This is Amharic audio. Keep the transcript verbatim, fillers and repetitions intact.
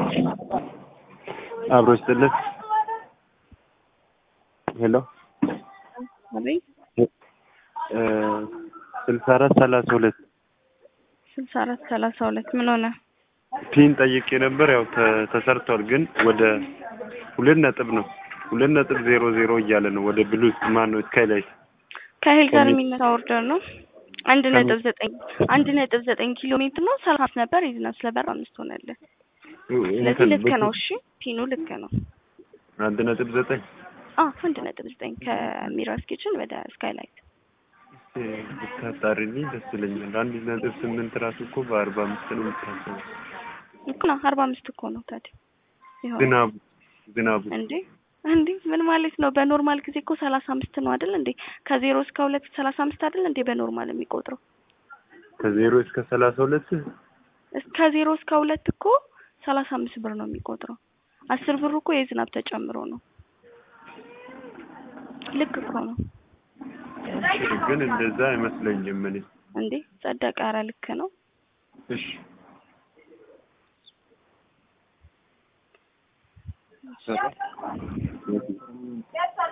አብሮ ይስጥልኝ። ሄሎ አቤት። እ ስልሳ አራት ሰላሳ ሁለት ስልሳ አራት ሰላሳ ሁለት ምን ሆነ? ፒን ጠይቄ ነበር። ያው ተሰርቷል፣ ግን ወደ ሁለት ነጥብ ነው ሁለት ነጥብ ዜሮ ዜሮ እያለ ነው። ወደ ብሉዝ ማን ነው ስካይላይት ከሄል ጋር የሚመጣ ኦርደር ነው። አንድ ነጥብ ዘጠኝ አንድ ነጥብ ዘጠኝ ኪሎ ሜትር ነው። ሰላሳ ነበር ይዝና ስለበር አምስት ሆነልህ። ስለዚህ ልክ ነው። እሺ ፒኑ ልክ ነው። አንድ ነጥብ ዘጠኝ አ አንድ ነጥብ ዘጠኝ ከሚራስ ኪችን ወደ ስካይላይት ብታጣሪልኝ ደስ ይለኛል። አንድ ነጥብ ስምንት ራሱ እኮ በአርባ አምስት ነው የምታሰበው እኮ ነው። አርባ አምስት እኮ ነው ታዲያ። ይኸው ዝናቡ ዝናቡ እንዴ እንዴ ምን ማለት ነው? በኖርማል ጊዜ እኮ ሰላሳ አምስት ነው አይደል እንዴ? ከዜሮ እስከ ሁለት ሰላሳ አምስት አይደል እንዴ በኖርማል የሚቆጥረው? ከዜሮ እስከ ሰላሳ ሁለት እስከ ዜሮ እስከ ሁለት እኮ ሰላሳ አምስት ብር ነው የሚቆጥረው። አስር ብር እኮ የዝናብ ተጨምሮ ነው። ልክ እኮ ነው። ግን እንደዛ አይመስለኝም እኔ። እንዴ ጸደቀ። ኧረ ልክ ነው። እሺ ሰራ